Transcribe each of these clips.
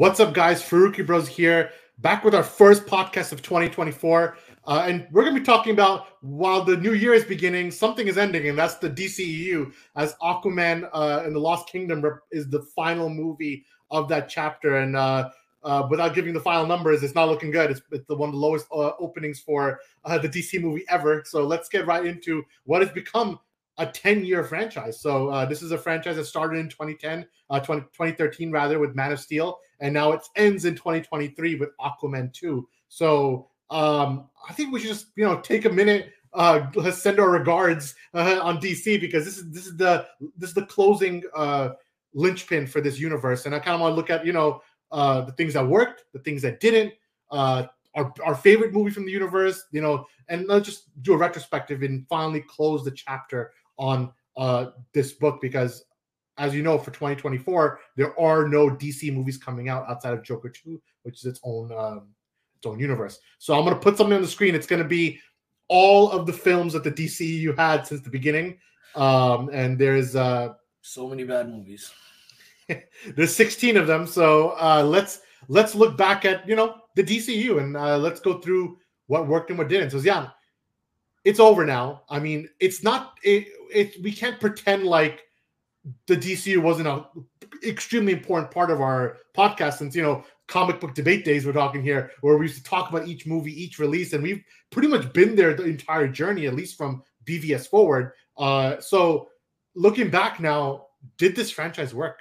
What's up, guys? Faruqi Bros here, back with our first podcast of 2024. And we're going to be talking about, while the new year is beginning, something is ending, and that's the DCEU, as Aquaman and the Lost Kingdom is the final movie of that chapter. And without giving the final numbers, it's not looking good. It's one of the lowest openings for the DC movie ever. So let's get right into what has become a 10-year franchise. So this is a franchise that started in 2013 rather, with Man of Steel, and now it ends in 2023 with Aquaman 2. So I think we should just take a minute, let's send our regards on DC, because this is the closing linchpin for this universe, and I kind of want to look at the things that worked, the things that didn't, our favorite movie from the universe, and let's just do a retrospective and finally close the chapter on this book, because as you know, for 2024 there are no DC movies coming out outside of Joker 2, which is its own universe. So I'm going to put something on the screen. It's going to be all of the films that the DCEU had since the beginning, and there's so many bad movies. There's 16 of them. So let's look back at the DCEU, and let's go through what worked and what didn't. So yeah, it's over now. I mean, it's not. We can't pretend like the DCEU wasn't an extremely important part of our podcast, since comic book debate days we're talking here, where we used to talk about each movie, each release, and we've pretty much been there the entire journey, at least from BVS forward. So looking back now, did this franchise work?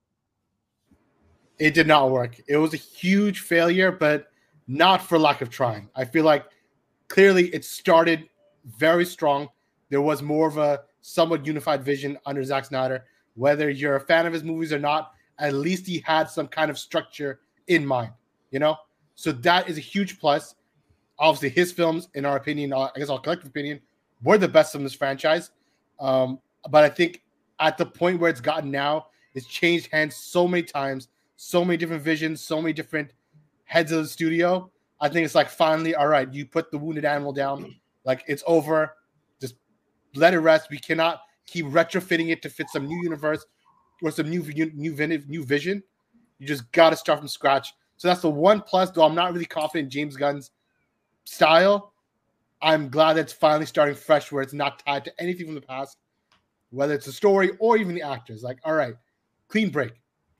It did not work. It was a huge failure, but not for lack of trying. I feel like clearly it started very strong. There was more of a somewhat unified vision under Zack Snyder. Whether you're a fan of his movies or not, at least he had some kind of structure in mind, So that is a huge plus. Obviously, his films, in our opinion, I guess our collective opinion, were the best of this franchise. But I think at the point where it's gotten now, it's changed hands so many times, so many different visions, so many different heads of the studio. I think it's like, finally, all right, you put the wounded animal down. Like, it's over. Just let it rest. We cannot keep retrofitting it to fit some new universe or some new vision. You just got to start from scratch. So that's the one plus, though I'm not really confident in James Gunn's style. I'm glad that it's finally starting fresh, where it's not tied to anything from the past, whether it's the story or even the actors. Like, all right, clean break.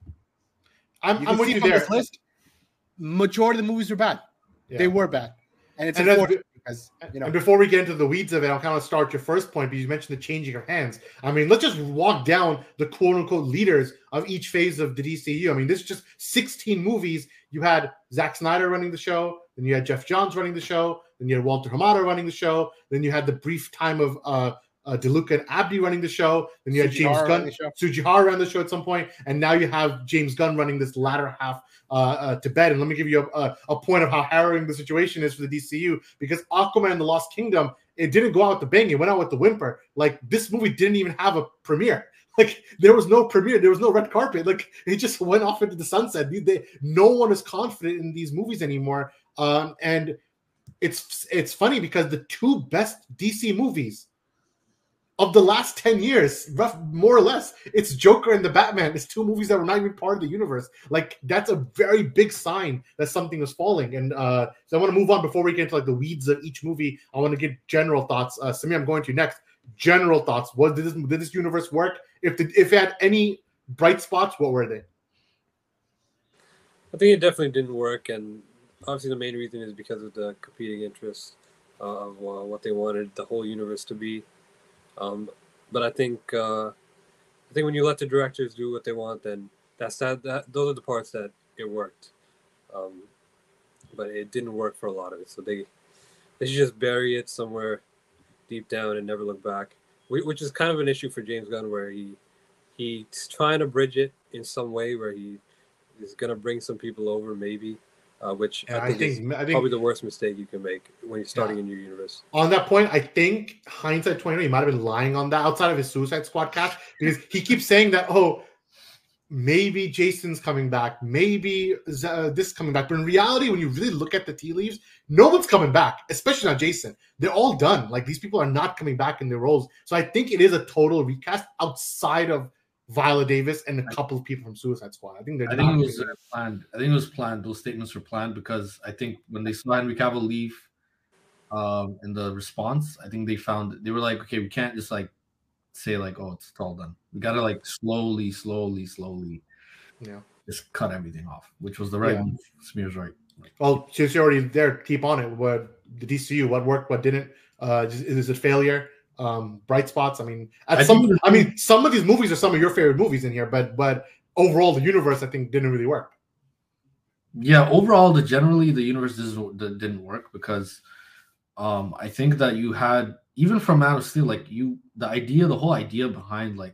I'm with you there. This list, majority of the movies are bad. Yeah. They were bad. And it's unfortunate because, And before we get into the weeds of it, I'll kind of start your first point, because you mentioned the changing of hands. I mean, let's just walk down the quote-unquote leaders of each phase of the DCU. I mean, this is just 16 movies. You had Zack Snyder running the show, then you had Jeff Johns running the show, then you had Walter Hamada running the show, then you had the brief time of DeLuca and Abdi running the show, then you had James Gunn, Sujihara ran the show at some point, and now you have James Gunn running this latter half to bed. And let me give you a point of how harrowing the situation is for the DCU, because Aquaman and the Lost Kingdom, it didn't go out with the bang, it went out with the whimper. Like, this movie didn't even have a premiere. Like, there was no premiere, there was no red carpet. Like, it just went off into the sunset. No one is confident in these movies anymore. And it's funny, because the two best DC movies of the last 10 years, more or less, it's Joker and the Batman. It's two movies that were not even part of the universe. Like, that's a very big sign that something was falling. And so I want to move on before we get into like the weeds of each movie. I want to get general thoughts. Samir, I'm going to you next. General thoughts. Did this universe work? If it had any bright spots, what were they? I think it definitely didn't work, and obviously the main reason is because of the competing interests of what they wanted the whole universe to be. But I think when you let the directors do what they want, then those are the parts that it worked. But it didn't work for a lot of it. So they should just bury it somewhere deep down and never look back, which is kind of an issue for James Gunn, where he's trying to bridge it in some way, where he is going to bring some people over, maybe. Which I think is probably the worst mistake you can make when you're starting a new universe. On that point, I think hindsight 2020, he might have been lying on that outside of his Suicide Squad cast, because he keeps saying that, maybe Jason's coming back, maybe this coming back. But in reality, when you really look at the tea leaves, no one's coming back, especially not Jason. They're all done. Like, these people are not coming back in their roles. So I think it is a total recast outside of Viola Davis and a couple of people from Suicide Squad. I think they're I think not it was gonna- planned. I think it was planned. Those statements were planned because I think when they saw Henry Cavill leave, in the response, I think they were like, okay, we can't just like say like, oh, it's all done. We gotta like slowly yeah. just cut everything off, which was the right Yeah. move. Smear's right. Well, since you're already there, keep on it. What the DCU? What worked? What didn't? Is it failure? Bright spots. I mean, some of these movies are some of your favorite movies in here, but overall, the universe I think didn't really work. Yeah, overall, the universe didn't work because I think that you had, even from Man of Steel, like the whole idea behind like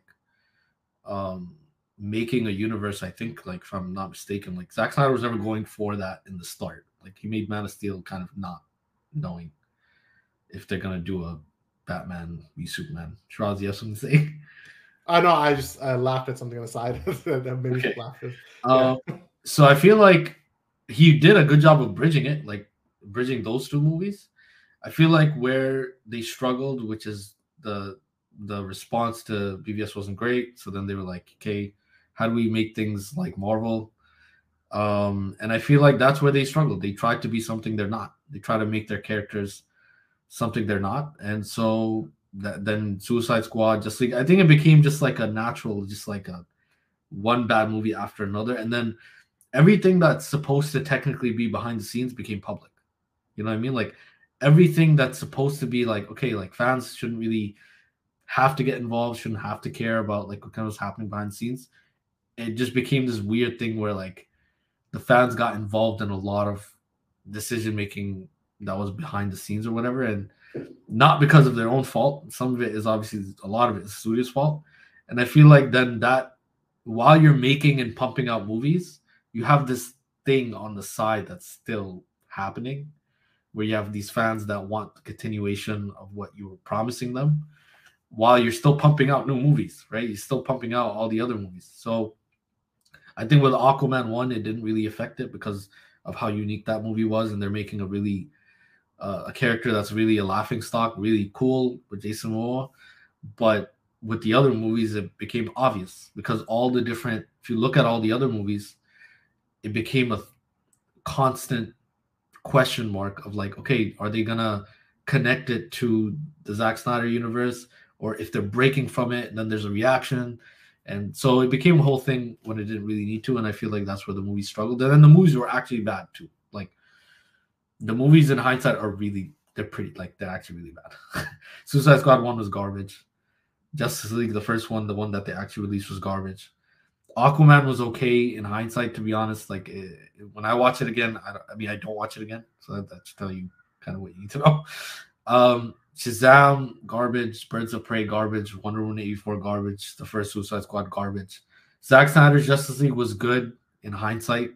making a universe, I think, like if I'm not mistaken, like Zack Snyder was never going for that in the start. Like he made Man of Steel kind of not knowing if they're gonna do a Batman v Superman. Shiraz, you have something to say? No, I just laughed at something on the side that made me laugh. So I feel like he did a good job of bridging those two movies. I feel like where they struggled, which is the response to BVS wasn't great. So then they were like, okay, how do we make things like Marvel? And I feel like that's where they struggled. They tried to be something they're not. They try to make their characters something they're not. And so then Suicide Squad, just like, I think it became just like a natural, just like a one bad movie after another. And then everything that's supposed to technically be behind the scenes became public. You know what I mean? Like everything that's supposed to be like, okay, like fans shouldn't really have to get involved, shouldn't have to care about like what kind of was happening behind the scenes. It just became this weird thing where like the fans got involved in a lot of decision making that was behind the scenes or whatever, and not because of their own fault. Some of it is obviously, a lot of it is the studio's fault. And I feel like then that while you're making and pumping out movies, you have this thing on the side that's still happening where you have these fans that want the continuation of what you were promising them while you're still pumping out new movies, right? You're still pumping out all the other movies. So I think with Aquaman 1, it didn't really affect it because of how unique that movie was. And they're making a really, a character that's really a laughing stock, really cool with Jason Momoa. But with the other movies, it became obvious because if you look at all the other movies, it became a constant question mark of like, okay, are they gonna connect it to the Zack Snyder universe, or if they're breaking from it, then there's a reaction. And so it became a whole thing when it didn't really need to. And I feel like that's where the movie struggled. And then the movies were actually bad too. Like the movies in hindsight they're actually really bad. Suicide Squad 1 was garbage. Justice League, the first one, the one that they actually released, was garbage. Aquaman was okay in hindsight, to be honest. Like when I watch it again, I don't watch it again, so that should tell you kind of what you need to know. Shazam, garbage. Birds of Prey, garbage. Wonder Woman 84, garbage. The first Suicide Squad, garbage. Zack Snyder's Justice League was good in hindsight,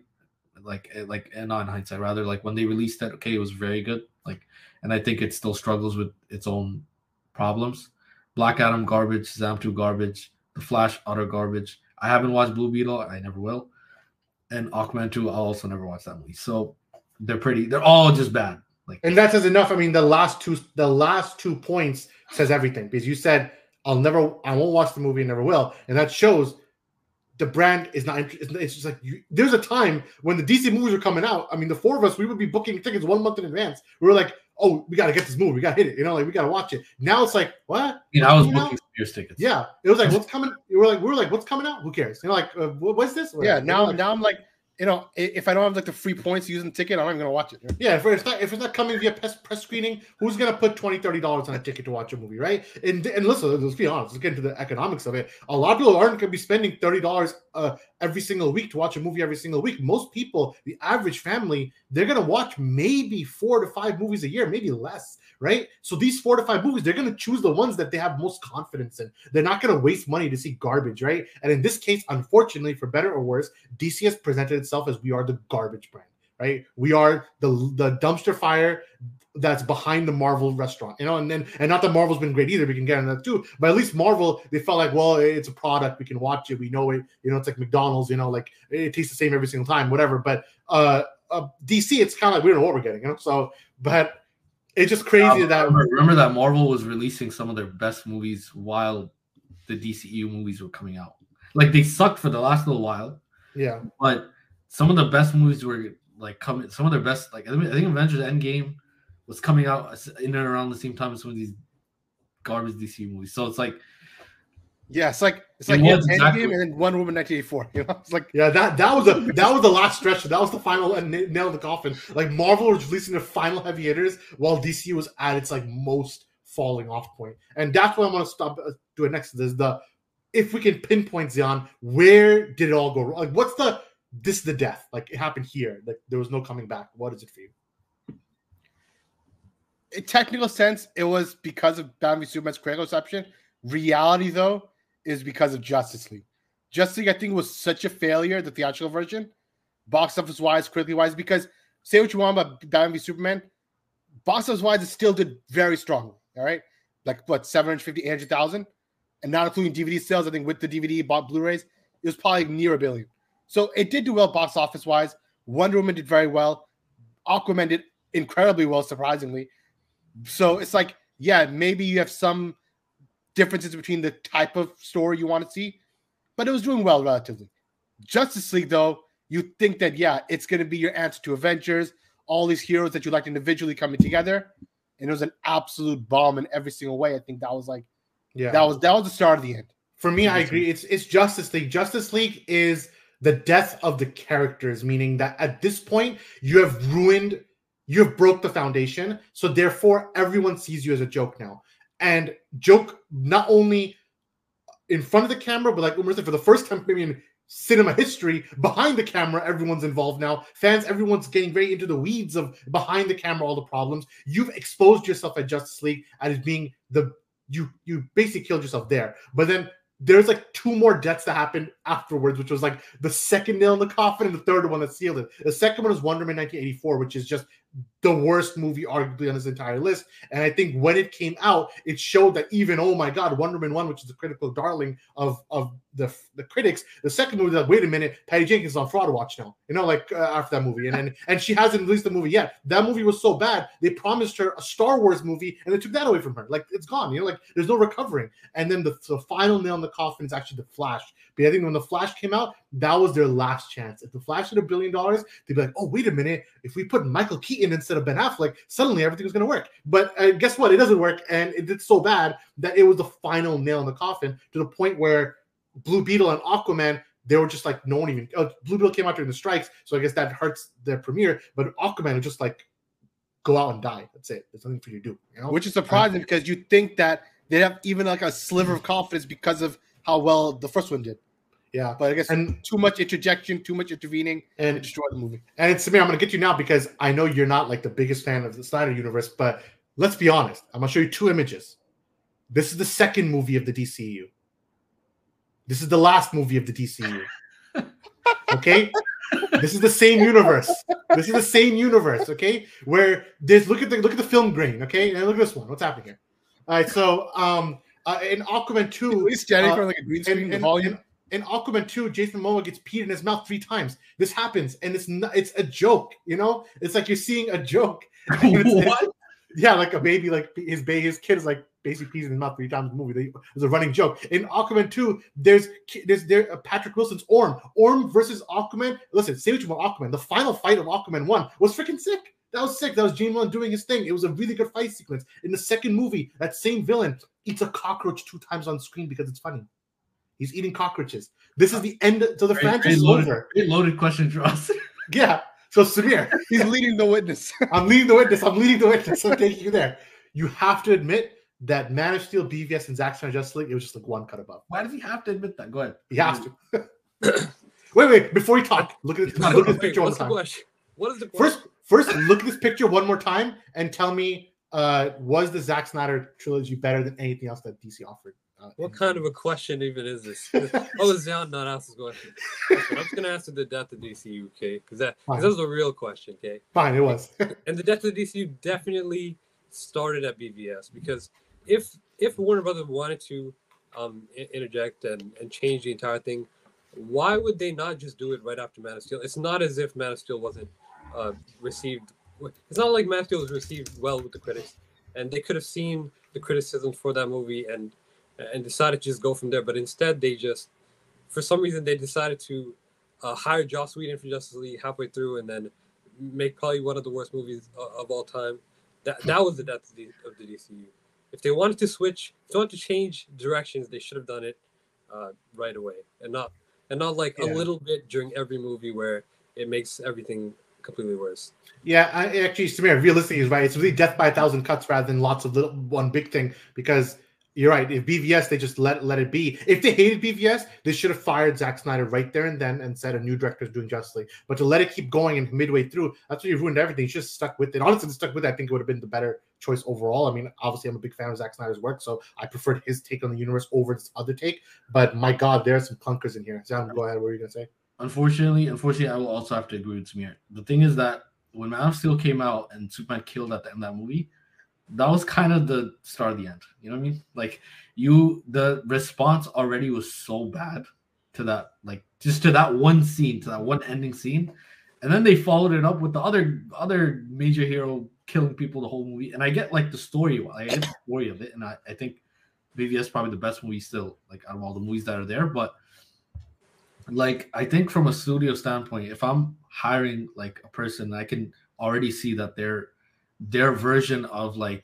and not in hindsight, rather like when they released it, okay, it was very good. Like, and I think it still struggles with its own problems. Black Adam, garbage. Shazam 2, garbage. The Flash, utter garbage. I haven't watched Blue Beetle. I never will. And Aquaman 2, I'll also never watch that movie. So they're all just bad. Like, and that says enough. I mean, the last two points says everything because you said I won't watch the movie and never will, and that shows the brand is not. It's just like there's a time when the DC movies were coming out. I mean, the four of us, we would be booking tickets 1 month in advance. We were like, oh, we got to get this movie. We got to hit it. Like we got to watch it. Now it's like, what? I was booking Spears tickets. Yeah. It was like, what's coming? We were like, what's coming out? Who cares? Like, what's this? Yeah. Now I'm like, if I don't have like the free points using the ticket, I'm not even going to watch it. Yeah. If it's not coming via press screening, who's going to put $20, $30 on a ticket to watch a movie, right? And listen, let's be honest. Let's get into the economics of it. A lot of people aren't going to be spending $30 every single week to watch a movie every single week. Most people, the average family, they're going to watch maybe 4 to 5 movies a year, maybe less, right? So these 4 to 5 movies, they're going to choose the ones that they have most confidence in. They're not going to waste money to see garbage, right? And in this case, unfortunately, for better or worse, DC has presented itself as we are the garbage brand, right? We are the dumpster fire that's behind the Marvel restaurant, and not that Marvel's been great either. We can get into that too, but at least Marvel, they felt like, well, it's a product, we can watch it, we know it, it's like McDonald's, like it tastes the same every single time, whatever. But DC, it's kind of like we don't know what we're getting, so, but it's just crazy that remember that Marvel was releasing some of their best movies while the DCEU movies were coming out. Like they sucked for the last little while, Yeah. but some of the best movies were like coming. Some of their best, like I think Avengers Endgame was coming out in and around the same time as some of these garbage DC movies. So it's like Yeah, it's like It yeah, was exactly- Endgame and then Wonder Woman 1984. You know, it's like Yeah, that was the last stretch. That was the final nail in the coffin. Like Marvel was releasing their final heavy hitters while DC was at its like most falling off point. And that's what I'm gonna stop doing next. Is the if we can pinpoint Zion, where did it all go wrong? Like what's this is the death? Like it happened here. Like there was no coming back. What is it for you? in technical sense, it was because of Batman v Superman's critical reception. Reality, though, is because of Justice League. Justice League, I think, was such a failure, the theatrical version, box office wise, critically wise, because say what you want about Batman v Superman, box office wise, it still did very strongly. All right. Like what, 750, 800,000? And not including DVD sales, I think with the DVD, bought Blu-rays, it was probably near $1 billion. So it did do well box office wise. Wonder Woman did very well. Aquaman did incredibly well, surprisingly. So it's like, yeah, maybe you have some differences between the type of story you want to see, but it was doing well relatively. Justice League, though, you think that, yeah, it's going to be your answer to Avengers, all these heroes that you liked individually coming together, and it was an absolute bomb in every single way. I think that was like, Yeah, that was the start of the end. for me, I agree. It's Justice League. Justice League is the death of the characters, meaning that at this point you have broke the foundation, so therefore everyone sees you as a joke now. And joke not only in front of the camera, but like Umar said, for the first time maybe in cinema history, behind the camera, everyone's involved now. Fans, everyone's getting very into the weeds of behind the camera, all the problems. You've exposed yourself at Justice League as being you basically killed yourself there. But then there's like two more deaths that happened afterwards, which was like the second nail in the coffin and the third one that sealed it. The second one is Wonder Woman 1984, which is just the worst movie arguably on this entire list. And I think when it came out, it showed that even, oh my God, Wonder Woman 1, which is the critical darling of the critics, the second movie, like, wait a minute, Patty Jenkins is on Fraud Watch now, like after that movie. And she hasn't released the movie yet. That movie was so bad, they promised her a Star Wars movie and they took that away from her. Like, it's gone, like there's no recovering. And then the final nail in the coffin is actually The Flash. But I think when The Flash came out, that was their last chance. If The Flash had $1 billion, they'd be like, oh, wait a minute, if we put Michael Keaton instead of Ben Affleck, suddenly everything was going to work. But guess what? It doesn't work, and it did so bad that it was the final nail in the coffin, to the point where Blue Beetle and Aquaman, they were just like, no one even... Blue Beetle came out during the strikes, so I guess that hurts their premiere, but Aquaman would just like go out and die. That's it. There's nothing for you to do. Which is surprising because you think that they'd have even like a sliver of confidence because of how well the first one did. Yeah, but I guess and too much interjection, too much intervening, and destroy the movie. And Samir, I'm going to get you now because I know you're not like the biggest fan of the Snyder universe, but let's be honest. I'm going to show you two images. This is the second movie of the DCU. This is the last movie of the DCU. Okay, this is the same universe. This is the same universe. Okay, where there's look at the film grain. Okay, and look at this one. What's happening here? All right, so in Aquaman 2, he's standing for like a green screen volume. In Aquaman 2, Jason Momoa gets peed in his mouth 3 times. This happens, and it's a joke, It's like you're seeing a joke. What? Yeah, like a baby, like his kid is like basically pees in his mouth 3 times in the movie. There's a running joke. In Aquaman 2, there's Patrick Wilson's Orm. Orm versus Aquaman. Listen, say what you want, Aquaman. The final fight of Aquaman 1 was freaking sick. That was sick. That was Gene Wilder doing his thing. It was a really good fight sequence. In the second movie, that same villain eats a cockroach 2 times on screen because it's funny. He's eating cockroaches. This is the end. So the franchise is over. Loaded question for us. Yeah. So Samir, he's leading the witness. I'm leading the witness. I'm taking you there. You have to admit that Man of Steel, BVS, and Zack Snyder Justice League, it was just like one cut above. Why does he have to admit that? Go ahead. He has to. wait. Before you talk, look at this picture one more time. What is the question? First, look at this picture one more time and tell me, was the Zack Snyder trilogy better than anything else that DC offered? What kind of a question even is this? Oh, Zion not asked this question. I'm just gonna answer the death of DCU, okay? Because that was a real question, okay? Fine, it was. And the death of DCU definitely started at BVS, because if Warner Brothers wanted to interject and change the entire thing, why would they not just do it right after Man of Steel? It's not as if Man of Steel wasn't received. It's not like Man of Steel was received well with the critics, and they could have seen the criticism for that movie and decided to just go from there. But instead, they just for some reason they decided to hire Joss Whedon for Justice League halfway through, and then make probably one of the worst movies of all time. That was the death of the DCU. If they wanted to switch, if they wanted to change directions, they should have done it right away, and not like a little bit during every movie where it makes everything completely worse. Yeah, actually, Samir, realistically, is right. It's really death by a thousand cuts rather than lots of little one big thing. Because you're right. If BVS, they just let it be. If they hated BVS, they should have fired Zack Snyder right there and then and said a new director is doing Justice League. But to let it keep going and midway through, that's what you ruined everything. You just stuck with it. Honestly, if stuck with it, I think it would have been the better choice overall. I mean, obviously, I'm a big fan of Zack Snyder's work, so I preferred his take on the universe over this other take. But my God, there are some clunkers in here. Sam, go ahead. What were you gonna say? Unfortunately, I will also have to agree with Samir. The thing is that when Man of Steel came out and Superman killed at the end of that movie, that was kind of the start of the end. You know what I mean? Like the response already was so bad to that, like just to that one scene, to that one ending scene, and then they followed it up with the other major hero killing people the whole movie. And I get like the story, like, I get the story of it, and I think BVS is probably the best movie still, like out of all the movies that are there. But like I think from a studio standpoint, if I'm hiring like a person, I can already see that their version of like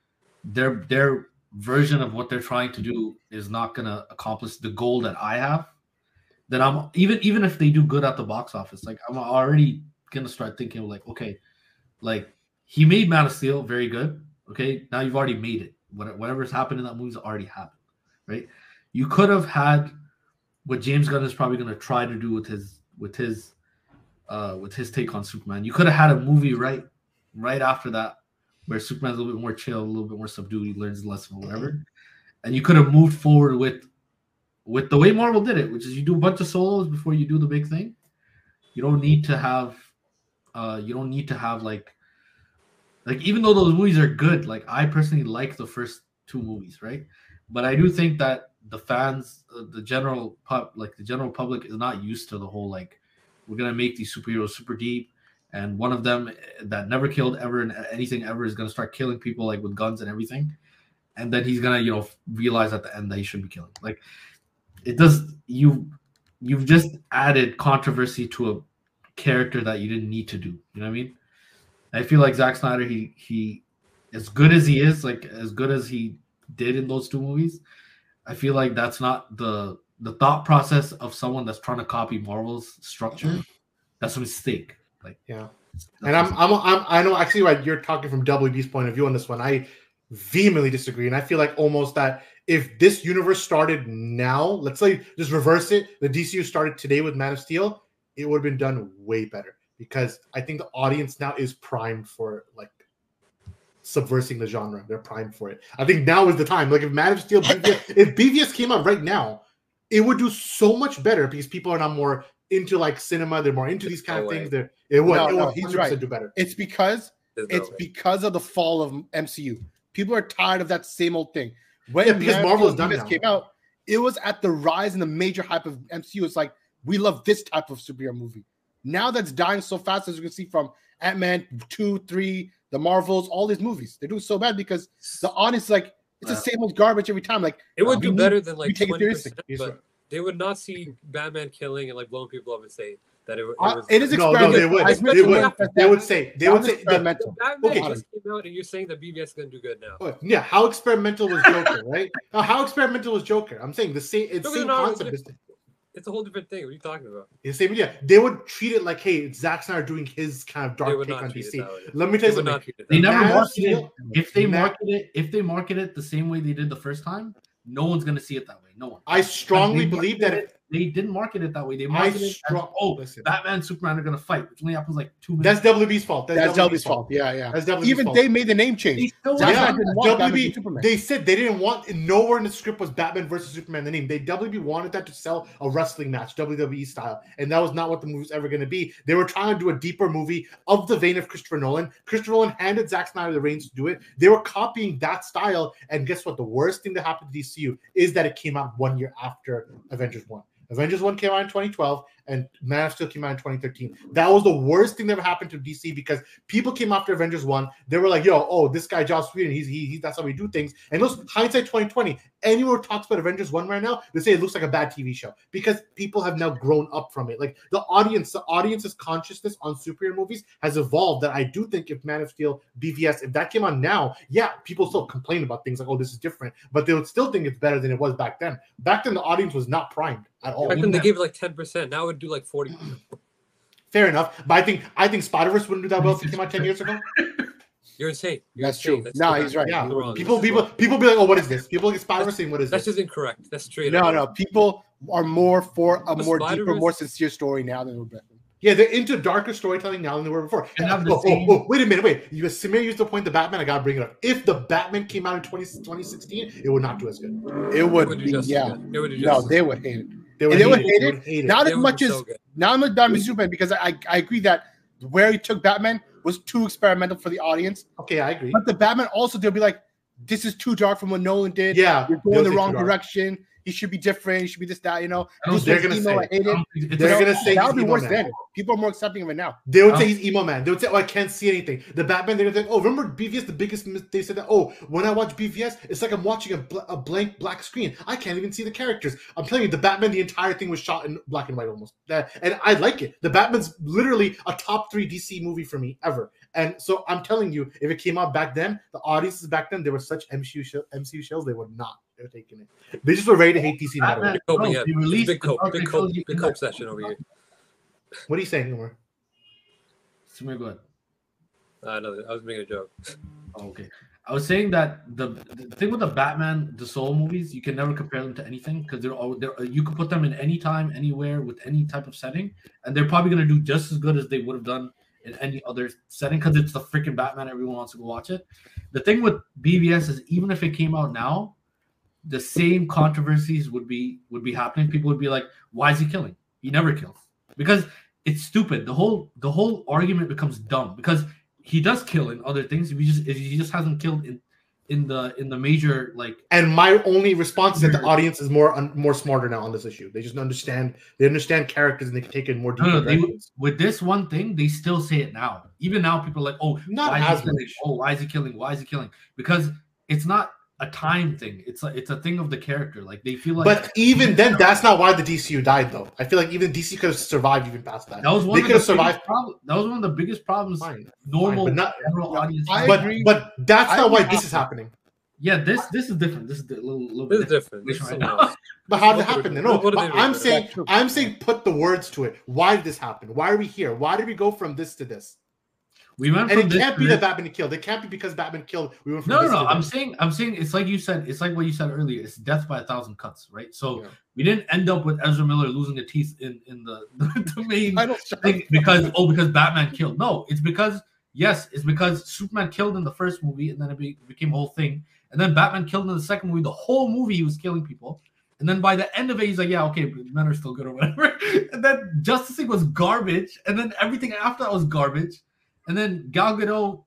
their version of what they're trying to do is not gonna accomplish the goal that I have. Then I'm even if they do good at the box office, like I'm already gonna start thinking like, okay, like he made Man of Steel very good. Okay, now you've already made it. Whatever's happened in that movie's already happened, right? You could have had what James Gunn is probably going to try to do with his take on Superman. You could have had a movie right after that where Superman's a little bit more chill, a little bit more subdued. He learns a lesson or whatever, and you could have moved forward with the way Marvel did it, which is you do a bunch of solos before you do the big thing. You don't need to have like even though those movies are good, like I personally like the first two movies, right? But I do think that the fans, the general public is not used to the whole like we're gonna make these superheroes super deep, and one of them that never killed ever and anything ever is gonna start killing people like with guns and everything, and then he's gonna realize at the end that he shouldn't be killing. Like it does. You've just added controversy to a character that you didn't need to do. You know what I mean? I feel like Zack Snyder, he as good as he is, like as good as he did in those two movies, I feel like that's not the thought process of someone that's trying to copy Marvel's structure. That's a mistake. Like and I know actually right. You're talking from WB's point of view on this one. I vehemently disagree, and I feel like almost that if this universe started now, let's say just reverse it, the DCU started today with Man of Steel, it would have been done way better because I think the audience now is primed for like subversing the genre. They're primed for it. I think now is the time. Like if Man of Steel, if BVS came out right now, it would do so much better because people are now more into like cinema. They're more into these kind of things. It would 100% do better. It's because of the fall of MCU. People are tired of that same old thing. When because Marvel is done now. Came out, it was at the rise and the major hype of MCU. It's like we love this type of superhero movie. Now that's dying so fast, as you can see from Ant-Man 2, 3, the Marvels, all these movies. They're doing so bad because the audience is like it's the same old garbage every time. Like it would do better than like 20%, but they would not see Batman killing and like blowing people up and say that it was. It is experimental. No, they would say experimental. Batman just came out and you're saying that BVS is going to do good now. Yeah, how experimental was Joker, right? How experimental was Joker? I'm saying the same. It's same concept. It's a whole different thing. What are you talking about? The same idea. They would treat it like, hey, it's Zack Snyder doing his kind of dark take on DC. Let me tell you something. They never market it. If they market it the same way they did the first time, no one's gonna see it that way. No one. I strongly believe that they didn't market it that way. They marketed it as, Batman and Superman are gonna fight, which only happens like 2 minutes. That's WB's fault. That's WB's fault. Yeah. That's WB's Even fault. they made the name change. WB, they said they didn't want nowhere in the script was Batman versus Superman the name. WB wanted that to sell a wrestling match, WWE style, and that was not what the movie was ever going to be. They were trying to do a deeper movie of the vein of Christopher Nolan. Christopher Nolan handed Zack Snyder the reins to do it. They were copying that style, and guess what? The worst thing that happened to DCU is that it came out 1 year after Avengers 1. Avengers 1 came out in 2012, and Man of Steel came out in 2013. That was the worst thing that ever happened to DC because people came after Avengers 1. They were like, yo, oh, this guy, Joss Whedon, he's that's how we do things. And those hindsight 2020, anyone who talks about Avengers 1 right now, they say it looks like a bad TV show because people have now grown up from it. Like the audience's consciousness on superhero movies has evolved. That I do think if Man of Steel, BVS, if that came on now, yeah, people still complain about things like, oh, this is different, but they would still think it's better than it was back then. Back then, the audience was not primed at all. Back then they gave it like 10%. Now it would do like 40%. Fair enough, but I think Spider-Verse wouldn't do that well if it came out 10 years ago. You're insane. That's true. That's No, correct. he's right. Yeah, Wrong. people be like, oh, what is this? People get Spider-Verse saying, what is That's this? just incorrect. That's straight No, up. no. People are more for a The more deeper, Spider-Verse- more sincere story now than they were back then. Yeah, they're into darker storytelling now than they were before. And have the same- Wait a minute, Samir used to point the Batman. I gotta bring it up. If the Batman came out in 2016, it would not do as good. It It would would do be, just as yeah. good. It would do No, just as they good. would hate it. They would hate it. hate Not They as would much be as so good. not as Batman v Superman because I agree that where he took Batman was too experimental for the audience. Okay, I agree. But the Batman also they'll be like, this is too dark from what Nolan did. Yeah, You're they'll going the say wrong too dark. direction. He should be different. He should be this, that, you know. I don't This they're was gonna emo, say I it. hate it. They're gonna say that he's would be emo worse man. then. People are more accepting of it now. They would say he's emo man. They would say, oh, I can't see anything. The Batman, they're gonna think, oh, remember BVS? The biggest they said that, oh, when I watch BVS, it's like I'm watching a blank black screen. I can't even see the characters. I'm telling you, the Batman, the entire thing was shot in black and white almost. And I like it. The Batman's literally a top 3 DC movie for me ever. And so I'm telling you, if it came out back then, the audiences back then, they were such MCU shells, they would not. They're taking it. They just were ready to hate DC no matter what. Batman, Cope, bro, yeah. they released Big the cope, Dark big Knight cope, trilogy big in cope that- session over here. What are you saying, Umar? Samir, go ahead. No, I was making a joke. Oh, okay. I was saying that the thing with the Batman, the Soul movies, you can never compare them to anything because you can put them in any time, anywhere, with any type of setting, and they're probably going to do just as good as they would have done in any other setting because it's the freaking Batman. Everyone wants to go watch it. The thing with BVS is even if it came out now, the same controversies would be happening. People would be like, "Why is he killing? He never kills." Because it's stupid. The whole argument becomes dumb because he does kill in other things. He just hasn't killed in the major like. And my only response is that the audience is more smarter now on this issue. They just understand. They understand characters and they can take it in more deeper No, directions. with this one thing, they still say it now. Even now, people are like, "Oh, Not why as is he killing? much. Oh, why is he killing? Why is he killing?" Because it's not a time thing. It's a thing of the character. Like they feel like. But even then, that's not why the DCU died, though. I feel like even DC could have survived even past that. that was one They of could the have survived. biggest problems. That was one of the biggest problems. Fine, Normal, but not. general audience. I But agree. but that's I not why agree. this is happening. Yeah, this is different. This is a little This is bit different. This is right something now. else. But how did it What did happen? they- No, what did but they I'm do? saying True. I'm saying put the words to it. Why did this happen? Why are we here? Why did we go from this to this? We went And from it this can't to be this. that Batman killed. It can't be because Batman killed. We went from No, this no, to I'm this. saying it's like you said. It's like what you said earlier. It's death by 1,000 cuts, right? So Yeah. we didn't end up with Ezra Miller losing the teeth in the the main I don't thing because Batman killed. No, it's because Superman killed in the first movie and then it became a whole thing, and then Batman killed in the second movie. The whole movie he was killing people, and then by the end of it he's like, yeah, okay, but men are still good or whatever. And then Justice League was garbage, and then everything after that was garbage, and then Gal Gadot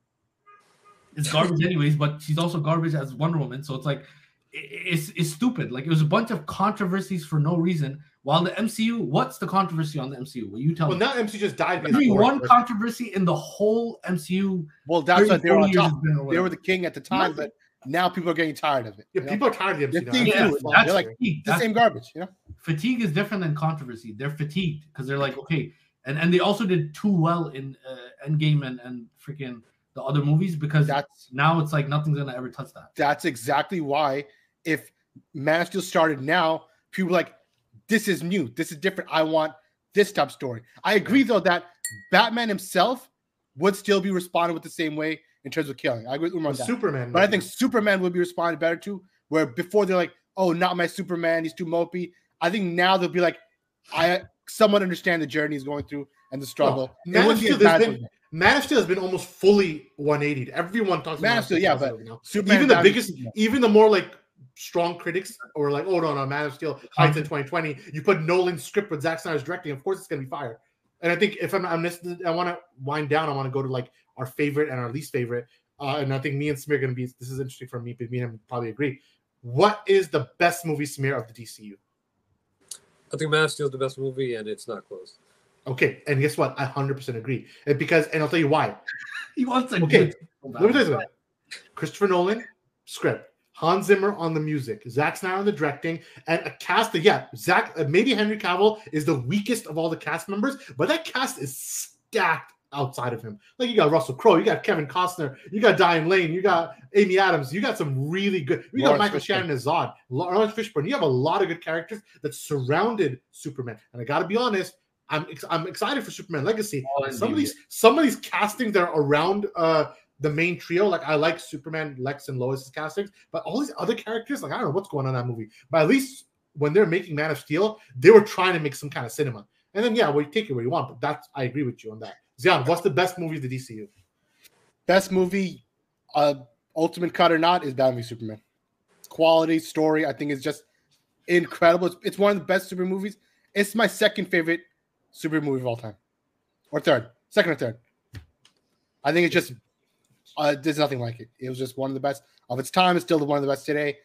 is garbage anyways, but she's also garbage as Wonder Woman. So it's like it's stupid. Like it was a bunch of controversies for no reason. While the MCU, what's the controversy on the MCU? Will you tell Well, me? now MC just died. Give me one controversy in the whole MCU. Well, that's why they were 30, on 40 years top. has been or They were whatever. the king at the time, Nothing. but now people are getting tired of it. Yeah, you know? people are tired of the They're MC. thinking now. through it. that's They're like, fatigue. it's the same garbage, you know? Fatigue is different than controversy. They're fatigued because they're like, okay, and they also did too well in Endgame and freaking the other movies because That's now it's like nothing's gonna ever touch that. that's exactly why if Man of Steel started now, people are like, this is new, this is different. I want this type of story. I agree though that Batman himself would still be responded with the same way in terms of killing. I agree with Umar on that. Superman. But I think Superman would be responded better to, where before they're like, oh, not my Superman, he's too mopey. I think now they'll be like, I somewhat understand the journey he's going through and the struggle. It Man of wouldn't be Steel, as bad there's as been- Man of Steel has been almost fully 180'd. Everyone talks Man about of Steel, yeah, but now. Superman Even the Batman- biggest, even the more like strong critics were like, oh no, Man of Steel hides in 2020. You put Nolan's script with Zack Snyder's directing, of course it's gonna be fire. And I think if I want to wind down, I want to go to like our favorite and our least favorite. And I think me and Samir are gonna be. This is interesting for me, but me and him probably agree. What is the best movie, Samir, of the DCU? I think Man of Steel is the best movie, and it's not close. Okay, and guess what? I 100% agree. And I'll tell you why. He wants a Okay, good. let me tell you something. Christopher Nolan, script. Hans Zimmer on the music. Zack Snyder on the directing. And a cast that, maybe Henry Cavill is the weakest of all the cast members, but that cast is stacked outside of him. Like, you got Russell Crowe, you got Kevin Costner, you got Diane Lane, you got Amy Adams, you got some really good. You got Michael Shannon as Zod, Lawrence Fishburne. You have a lot of good characters that surrounded Superman. And I got to be honest, I'm excited for Superman Legacy. Some of these castings that are around the main trio, like I like Superman, Lex, and Lois's castings, but all these other characters, like I don't know what's going on in that movie. But at least when they're making Man of Steel, they were trying to make some kind of cinema. And then well, you take it where you want, but I agree with you on that. Zion, what's the best movie of the DCU? Best movie, ultimate cut or not, is Batman v Superman. Quality, story, I think is just incredible. It's one of the best super movies. It's my second favorite super movie of all time, or second or third. I think it's just there's nothing like it. It was just one of the best of its time. It's still one of the best today.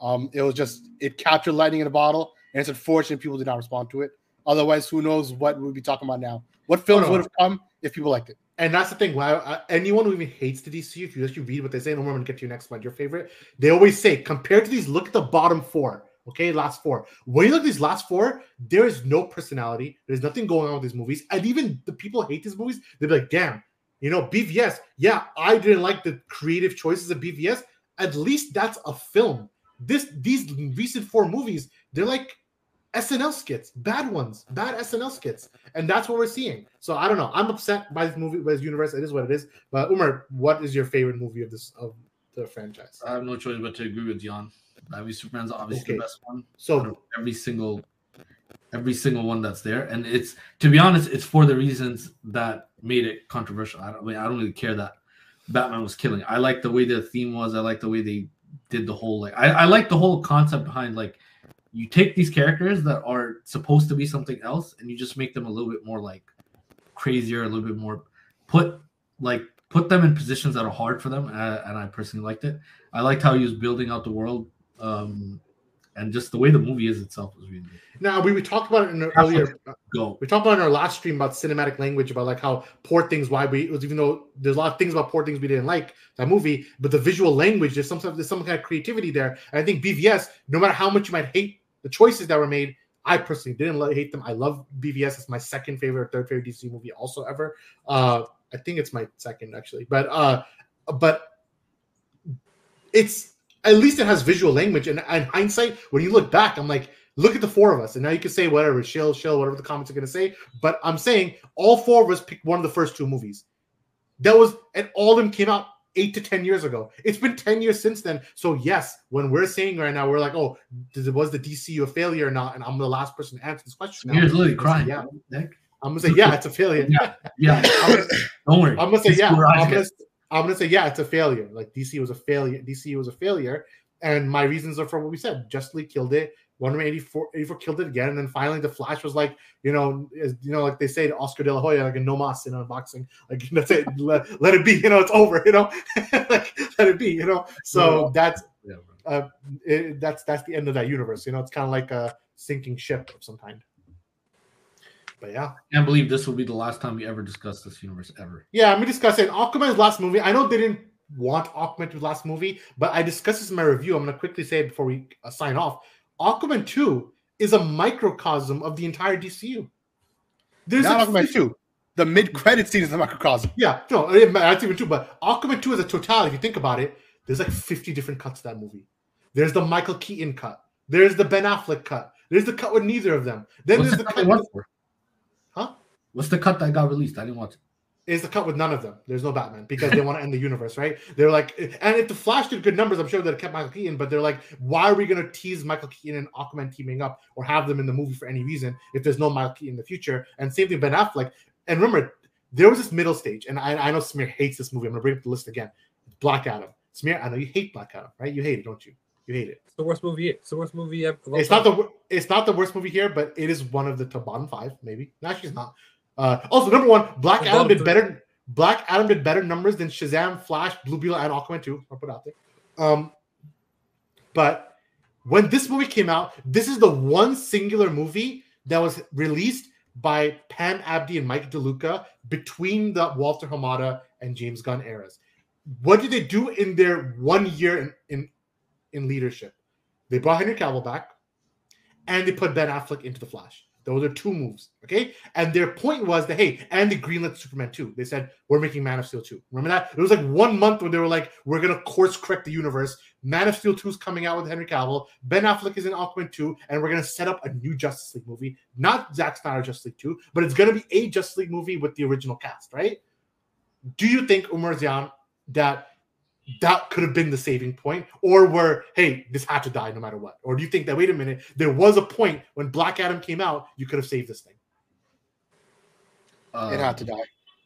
It captured lightning in a bottle, and it's unfortunate people did not respond to it. Otherwise, who knows what we'd be talking about now? What films would have come if people liked it? And that's the thing. Anyone who even hates the DCU, if you actually read what they say, and I'm going to get to your next one, your favorite, they always say, compared to these, look at the bottom four. Okay, last four. When you look at these last four, there is no personality. There's nothing going on with these movies. And even the people who hate these movies, they'll be like, damn, BVS, yeah, I didn't like the creative choices of BVS. At least that's a film. These recent four movies, they're like SNL skits, bad ones, bad SNL skits. And that's what we're seeing. So I don't know. I'm upset by this movie, by this universe. It is what it is. But Umar, what is your favorite movie of the franchise? I have no choice but to agree with Jan. Batman v Superman's obviously the best one. So every single one that's there, and it's, to be honest, it's for the reasons that made it controversial. I don't really care that Batman was killing. I like the way the theme was. I like the way they did the whole I like the whole concept behind you take these characters that are supposed to be something else and you just make them a little bit more crazier, a little bit more put them in positions that are hard for them. And I personally liked it. I liked how he was building out the world. And just the way the movie is itself was really good. Now, we talked about it in earlier. We talked about in our last stream about cinematic language, about how poor things. Even though there's a lot of things about poor things we didn't like that movie, but the visual language, there's some kind of creativity there. And I think BVS, no matter how much you might hate the choices that were made, I personally didn't hate them. I love BVS. It's my second favorite, third favorite DC movie also ever. I think it's my second actually, but it's. At least it has visual language. And in hindsight, when you look back, I'm like, look at the four of us. And now you can say whatever, shill, whatever the comments are going to say. But I'm saying all four of us picked one of the first two movies. And all of them came out 8 to 10 years ago. It's been 10 years since then. So yes, when we're saying right now, we're like, oh, was the DCU a failure or not? And I'm the last person to answer this question. Here's Lily crying. Yeah. I'm going to say, yeah, it's a failure. Yeah. Don't worry. I'm going to say, yeah. I'm going to say, yeah, it's a failure. DC was a failure. DCU was a failure. And my reasons are for what we said. Justice League killed it. Wonder Woman 84 killed it again. And then finally the Flash was like like they say to Oscar De La Hoya, like a no mas, in boxing. Like, that's it. Let it be. It's over, let it be, So that's the end of that universe. It's kind of like a sinking ship of some kind. But yeah, I can't believe this will be the last time we ever discuss this universe ever. Yeah, I'm gonna discuss it. Aquaman's last movie. I know they didn't want Aquaman to be the last movie, but I discussed this in my review. I'm gonna quickly say it before we sign off. Aquaman 2 is a microcosm of the entire DCU. There's not Aquaman 2. The mid-credit scene is a microcosm. Yeah, no, that's even true. But Aquaman 2 is a totality. If you think about it, there's 50 different cuts to that movie. There's the Michael Keaton cut. There's the Ben Affleck cut. There's the cut with neither of them. Then there's the cut. What's the cut that got released? I didn't watch it. Is the cut with none of them. There's no Batman because they want to end the universe, right? They're like, and if the Flash did good numbers, I'm sure they'd have kept Michael Keaton, but they're like, why are we going to tease Michael Keaton and Aquaman teaming up or have them in the movie for any reason if there's no Michael Keaton in the future? And same thing, Ben Affleck. And remember, there was this middle stage, and I know Samir hates this movie. I'm going to bring up the list again. Black Adam. Samir, I know you hate Black Adam, right? You hate it, don't you? You hate it. It's the worst movie. It's the worst movie ever. It's not the worst movie here, but it is one of the bottom 5, maybe. Actually, it's not. Also, number one, Black Adam did better. Black Adam did better numbers than Shazam, Flash, Blue Beetle, and Aquaman 2. I'll put it out there. But when this movie came out, this is the one singular movie that was released by Pam Abdi and Mike DeLuca between the Walter Hamada and James Gunn eras. What did they do in their 1 year in leadership? They brought Henry Cavill back, and they put Ben Affleck into The Flash. Those are two moves, okay? And their point was that, hey, and they greenlit Superman 2. They said, we're making Man of Steel 2. Remember that? It was like 1 month when they were like, we're going to course correct the universe. Man of Steel 2 is coming out with Henry Cavill. Ben Affleck is in Aquaman 2, and we're going to set up a new Justice League movie. Not Zack Snyder Justice League 2, but it's going to be a Justice League movie with the original cast, right? Do you think, Umar Zian, that could have been the saving point, or were, hey, this had to die no matter what? Or do you think that, wait a minute, there was a point when Black Adam came out, you could have saved this thing? It had to die.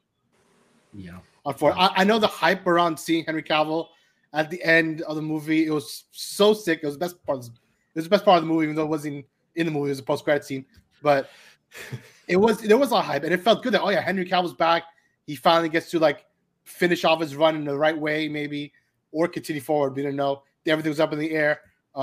Yeah. I know the hype around seeing Henry Cavill at the end of the movie. It was so sick. It was the best part. It was the best part of the movie, even though it wasn't in the movie. It was a post-credit scene, but there was a lot of hype, and it felt good that, oh yeah, Henry Cavill's back. He finally gets to like finish off his run in the right way, maybe, or continue forward. We didn't know. Everything was up in the air.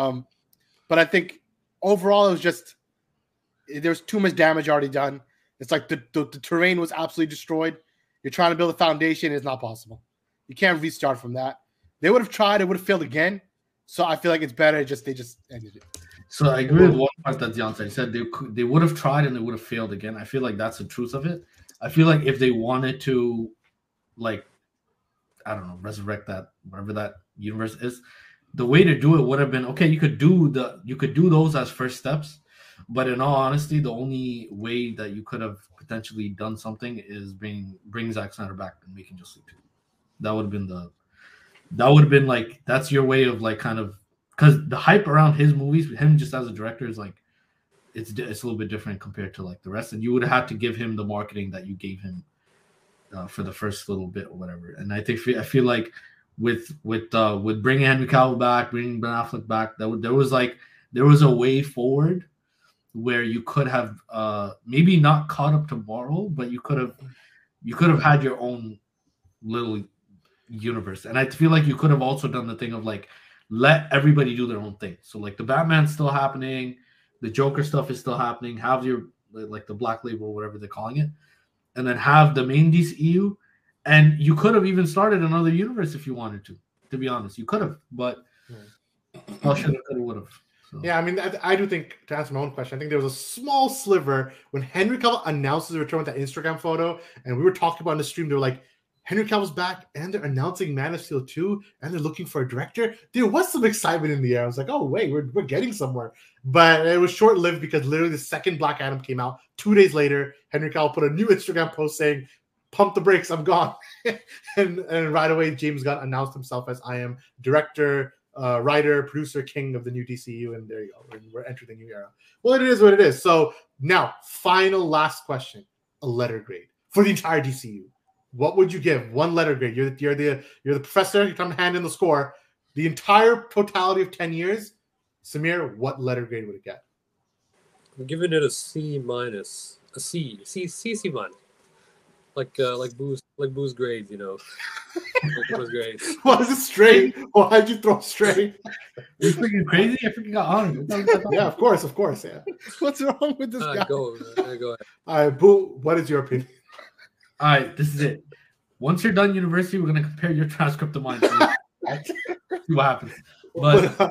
But I think overall, it was just there's too much damage already done. It's like the terrain was absolutely destroyed. You're trying to build a foundation. It's not possible. You can't restart from that. They would have tried. It would have failed again. So I feel like it's better. They just ended it. So I agree with one part that Zion said. He said they would have tried and they would have failed again. I feel like that's the truth of it. I feel like if they wanted to, like, I don't know, resurrect that, whatever that universe is, the way to do it would have been, okay, you could do those as first steps, but in all honesty, the only way that you could have potentially done something is bring Zack Snyder back and making Justice League 2. That would have been like, that's your way of like kind of, because the hype around his movies, him just as a director, is like, it's a little bit different compared to like the rest, and you would have had to give him the marketing that you gave him for the first little bit or whatever. And I feel like with bringing Henry Cavill back, bringing Ben Affleck back, there was a way forward where you could have maybe not caught up to Marvel, but you could have had your own little universe. And I feel like you could have also done the thing of like, let everybody do their own thing. So like the Batman's still happening, the Joker stuff is still happening. Have your like the Black Label, whatever they're calling it, and then have the main DCEU. And you could have even started another universe if you wanted to. To be honest, you could have, but should have, could have, would have. So. Yeah, I mean, I do think, to answer my own question, I think there was a small sliver when Henry Cavill announced his return with that Instagram photo, and we were talking about in the stream. They were like, Henry Cavill's back, and they're announcing Man of Steel 2, and they're looking for a director. There was some excitement in the air. I was like, oh, wait, we're getting somewhere. But it was short-lived because literally the second Black Adam came out, 2 days later, Henry Cavill put a new Instagram post saying, pump the brakes, I'm gone. and right away, James Gunn announced himself as, I am director, writer, producer, king of the new DCU, and there you go. We're entering the new era. Well, it is what it is. So now, final last question, a letter grade for the entire DCU. What would you give? One letter grade. You're the professor. You're trying to hand in the score. The entire totality of 10 years, Samir, what letter grade would it get? I'm giving it a C minus, a C minus, like Boo's grades, you know. Boo's grades. Why is it straight? Why'd you throw straight? You're freaking crazy. I freaking got on. Yeah, of course. Yeah. What's wrong with this guy? Go ahead. All right, Boo. What is your opinion? All right, this is it. Once you're done university, we're gonna compare your transcript to mine. See what happens. But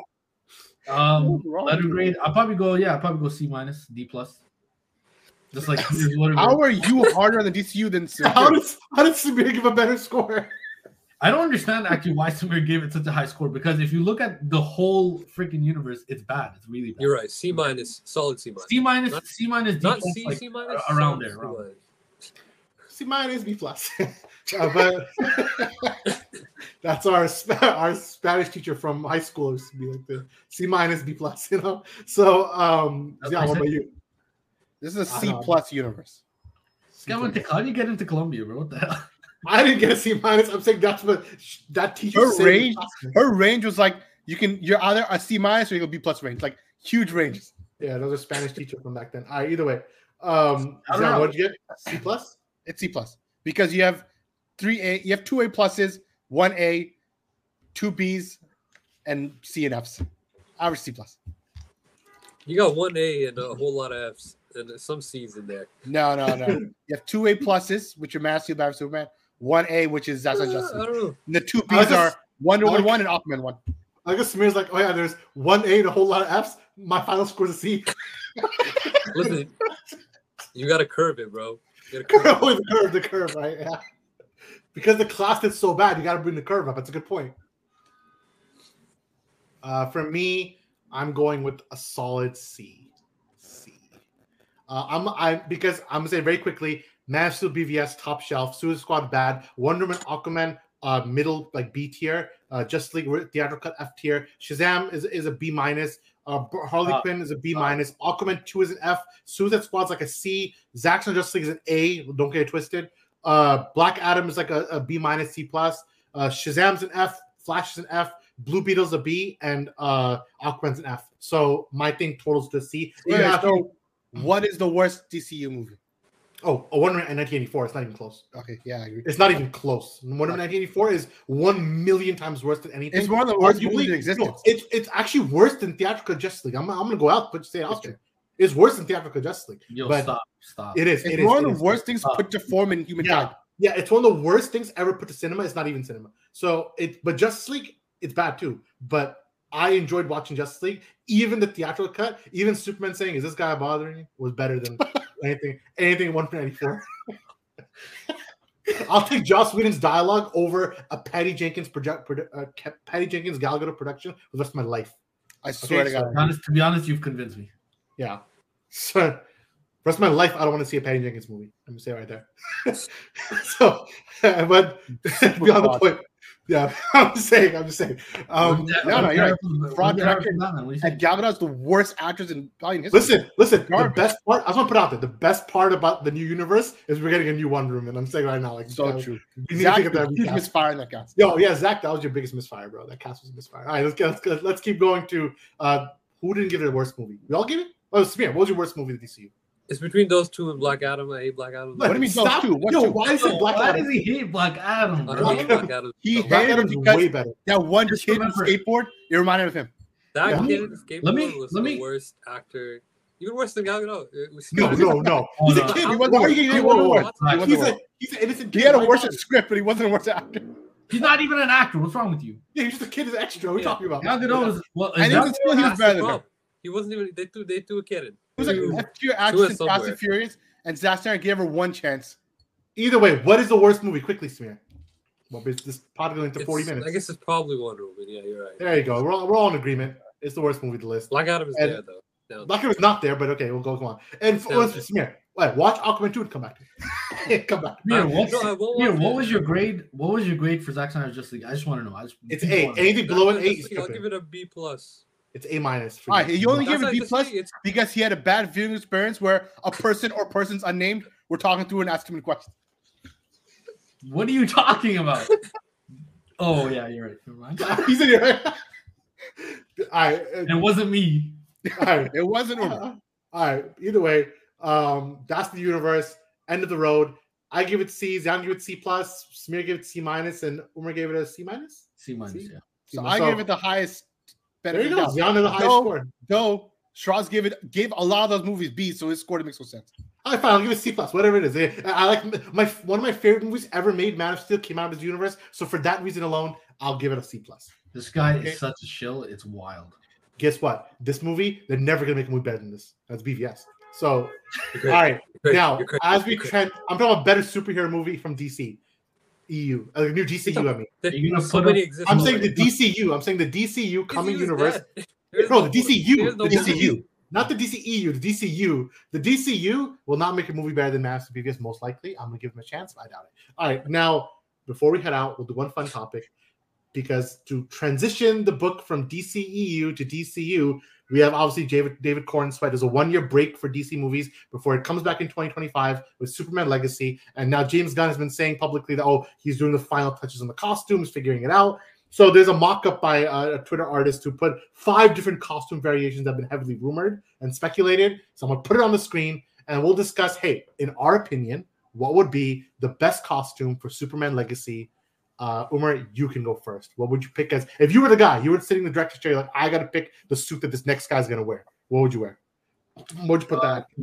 letter grade, I'll probably go C minus, D plus. Just like how are you harder on the DCU than Samir? How did Samir give a better score? I don't understand actually why Samir gave it such a high score, because if you look at the whole freaking universe, it's bad. It's really bad. You're right. C minus, solid C minus. C minus, D not plus, C, like, C minus, around there. C minus, B plus. But that's our Spanish teacher from high school used to be like the C minus, B plus, you know. So, yeah, what about you? This is a C plus universe. How do you get into Columbia, bro? What the hell? I didn't get a C minus. I'm saying that's what that teacher said. Her range was like you're either a C minus or you go B plus range, like huge ranges. Yeah, those are Spanish teacher from back then. All right, either way, John, what'd you get? C plus? It's C plus because you have 3A, you have 2 A pluses, 1 A, 2 Bs, and C and Fs. Average C plus. You got 1 A and a whole lot of Fs. and there's some C's in there. No. You have 2 A pluses, which are Man of Steel, Batman, Superman. 1 A, which is Zack Snyder I Justice. don't know. And the 2 B's are Wonder Woman 1 and Aquaman 1. I guess Samir's like, oh yeah, there's 1 A and a whole lot of F's. My final score is a C. Listen, you gotta curve it, bro. You gotta curve it. the curve, right? Yeah. Because the class did so bad, you got to bring the curve up. That's a good point. For me, I'm going with a solid C. Because I'm gonna say very quickly, Man of Steel BVS top shelf, Suicide Squad bad, Wonder Woman, Aquaman middle like B tier, Justice League theatrical cut F tier, Shazam is a B minus, Harley Quinn is a B minus, Aquaman 2 is an F, Suicide Squad's like a C, Zack Snyder Justice League is an A. Don't get it twisted. Black Adam is like a B minus C plus. Shazam's an F, Flash is an F, Blue Beetle's a B, and Aquaman's an F. So my thing totals to C. So what is the worst DCU movie? Oh, Wonder Woman 1984. It's not even close. Okay, yeah, I agree. It's not even close. Wonder Woman 1984 is 1,000,000 times worse than anything. It's one of the worst Arguably, movies in existence. no, it's actually worse than theatrical Justice League. I'm gonna go out, but say it out there. It's worse than theatrical Justice League. Yo, but stop. It is. It's It is. one It of is. the worst things put to form in humankind. Yeah, it's one of the worst things ever put to cinema. It's not even cinema. So but Justice League, it's bad too. But I enjoyed watching Justice League. Even the theatrical cut, even Superman saying, "Is this guy bothering you?" was better than anything in 194. I'll take Joss Whedon's dialogue over a Patty Jenkins Gal Gadot production for the rest of my life. I swear to God. To be honest, you've convinced me. Yeah. So, the rest of my life, I don't want to see a Patty Jenkins movie. I'm gonna say it right there. So, but beyond the point. Yeah, I'm just saying. No, you're right. Fraud director. And Gal Gadot's the worst actress in Italian history. Listen. The best part, I just want to put out there, the best part about the new universe is we're getting a new Wonder Woman. I'm saying right now, like So true. You need Zach, to think of that. huge misfire in that cast. Yo, yeah, Zach, that was your biggest misfire, bro. That cast was a misfire. All right, let's keep going to who didn't give it a worst movie? We all give it. Oh, Samir, what was your worst movie to DCU? It's between those two and Black Adam. I hate Black Adam. What do you mean those two? What two? Why is it Black Why Adam? does he hate Black Adam, I bro? don't hate Black Adam. He Black hated him Adam's because way better. that one Just kid on remember- skateboard, it reminded of him. That Yeah. kid in the skateboard Let me- was let the me- worst actor. Even worse than Gal Gadot. It was No. Oh, He's no. a kid. He Why wasn't are you he getting wasn't whoa, worse. whoa, He whoa. wasn't worse. He's an innocent kid. He had a Why worse not? script, but he wasn't a worse actor. He's not even an actor. What's wrong with you? Yeah, he's just a kid. He's an extra. What are we Yeah. talking about? Gal Gadot is well. And is even that- still, he was That's better the than her. problem. He wasn't even. They threw a kid in. He was like Two- an F-tier two actress is in Fast and somewhere. Furious, and Zack Snyder gave her one chance. Either way, what is the worst movie? Quickly, Samir. Well, this pod going into 40 minutes. I guess it's probably Wonder Woman. Yeah, you're right. There you go. We're all in agreement. It's the worst movie to list. Black Adam is And- there though. No. Black Adam's not there, but okay, we'll go. Come on. And Samir, watch Aquaman 2 and come back. Come back. Here, No, I won't here, watch what it. was your grade? What was your grade for Zack Snyder's Justice League? I just want to know. It's A. Anything below an A, you skip I'll it. give it a B plus. It's A minus. For All right, you only That's gave it like B the plus thing, it's- because he had a bad viewing experience where a person or persons unnamed were talking through and asking him questions. What are you talking about? Oh yeah, you're right. Never mind. He's in here. All right. It wasn't me. All right. It wasn't Umar. All right. Either way, that's the universe. End of the road. I give it C. Zion give it C plus. Samir gave it C minus, and Umar gave it a C minus. C minus. See? Yeah. So I gave it the highest. There you benefit go. of the doubt. Zion is the highest score. Though Strauss gave a lot of those movies B, so his score makes no sense. All right, fine. I'll give it C plus. Whatever it is. I like one of my favorite movies ever made. Man of Steel came out of this universe. So for that reason alone, I'll give it a C plus. This guy Okay. is such a shill. It's wild. Guess what? This movie, they're never gonna make a movie better than this. That's BVS. So, You're all right. crazy. Now, You're crazy. as we You're crazy. trend, I'm talking about better superhero movie from DC, EU, new DCU. I mean, You're gonna so put many up- exist. I'm already. saying the DCU. I'm saying the DCU coming DCU is universe. dead. There's No, the no- DCU. there's no The movie. DCU. Not the DCEU, the DCU. The DCU will not make a movie better than Man of Steel BVS, most likely. I'm gonna give him a chance, but I doubt it. All right, now before we head out, we'll do one fun topic because to transition the book from DCEU to DCU, we have obviously David Cornsweet. There's a 1-year break for DC movies before it comes back in 2025 with Superman Legacy, and now James Gunn has been saying publicly that he's doing the final touches on the costumes, figuring it out. So there's a mock-up by a Twitter artist who put 5 different costume variations that have been heavily rumored and speculated. So I'm going to put it on the screen, and we'll discuss, hey, in our opinion, what would be the best costume for Superman Legacy? Umar, you can go first. What would you pick as, if you were the guy, you were sitting in the director's chair, like, I got to pick the suit that this next guy's going to wear. What would you wear? What would you put that?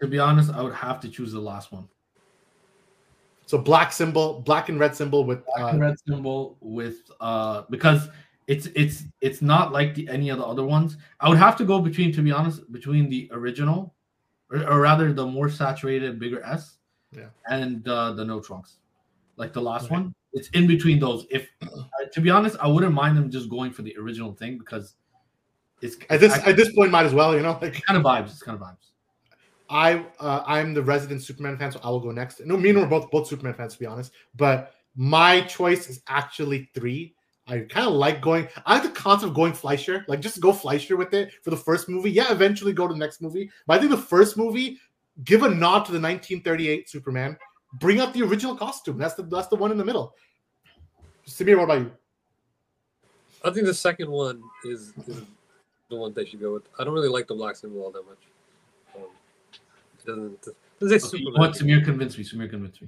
To be honest, I would have to choose the last one. So black and red symbol with Black and red symbol with because it's not like any of the other ones. I would have to go between, to be honest, between the original, or rather the more saturated, bigger S, and the no trunks, like the last one. It's in between those. If to be honest, I wouldn't mind them just going for the original thing because it's at this point might as well, you know, like kind of vibes. It's kind of vibes. I'm the resident Superman fan, so I will go next. No, me and we're both Superman fans, to be honest. But my choice is actually 3. I kind of like going. I like the concept of going Fleischer, like just go Fleischer with it for the first movie. Yeah, eventually go to the next movie. But I think the first movie, give a nod to the 1938 Superman. Bring out the original costume. That's the one in the middle. Samir, what about you? I think the second one is the one they should go with. I don't really like the black symbol all that much. It doesn't say Superman. What? Samir convinced me.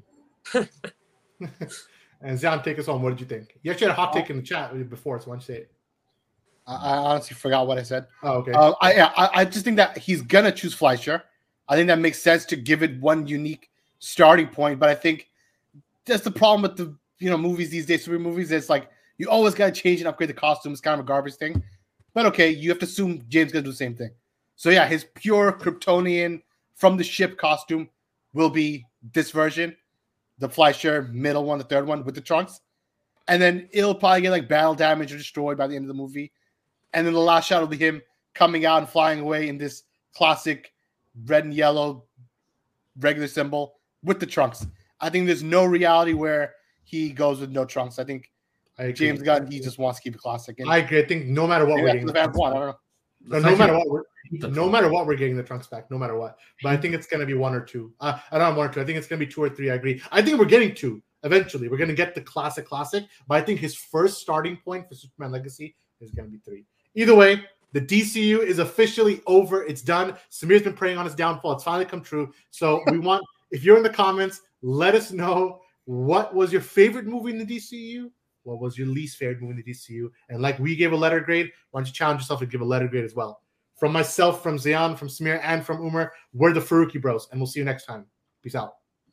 And Zion, take us home. What did you think? You actually had a hot take in the chat before, so why don't you say it? I honestly forgot what I said. Oh, okay. I just think that he's gonna choose Fleischer. I think that makes sense to give it one unique starting point. But I think that's the problem with the movies these days, super movies. It's like you always gotta change and upgrade the costume. It's kind of a garbage thing. But okay, you have to assume James gonna do the same thing. So yeah, his pure Kryptonian from the ship costume will be this version. The Fleischer middle one, the third one with the trunks. And then it'll probably get like battle damage or destroyed by the end of the movie. And then the last shot will be him coming out and flying away in this classic red and yellow regular symbol with the trunks. I think there's no reality where he goes with no trunks. I think James Gunn, he just wants to keep it classic. And I agree. I think no matter what we're getting, the fans want, I don't know. No matter what we're getting the trunks back, no matter what. But I think it's going to be 1 or 2. I don't know 1 or 2. I think it's going to be 2 or 3. I agree. I think we're getting 2 eventually. We're going to get the classic. But I think his first starting point for Superman Legacy is going to be 3. Either way, the DCU is officially over. It's done. Samir's been praying on his downfall. It's finally come true. So we want, if you're in the comments, let us know what was your favorite movie in the DCU. What was your least favorite movie in the DCU? And like we gave a letter grade, why don't you challenge yourself to give a letter grade as well? From myself, from Zion, from Samir, and from Umar, we're the Faruqi Bros, and we'll see you next time. Peace out.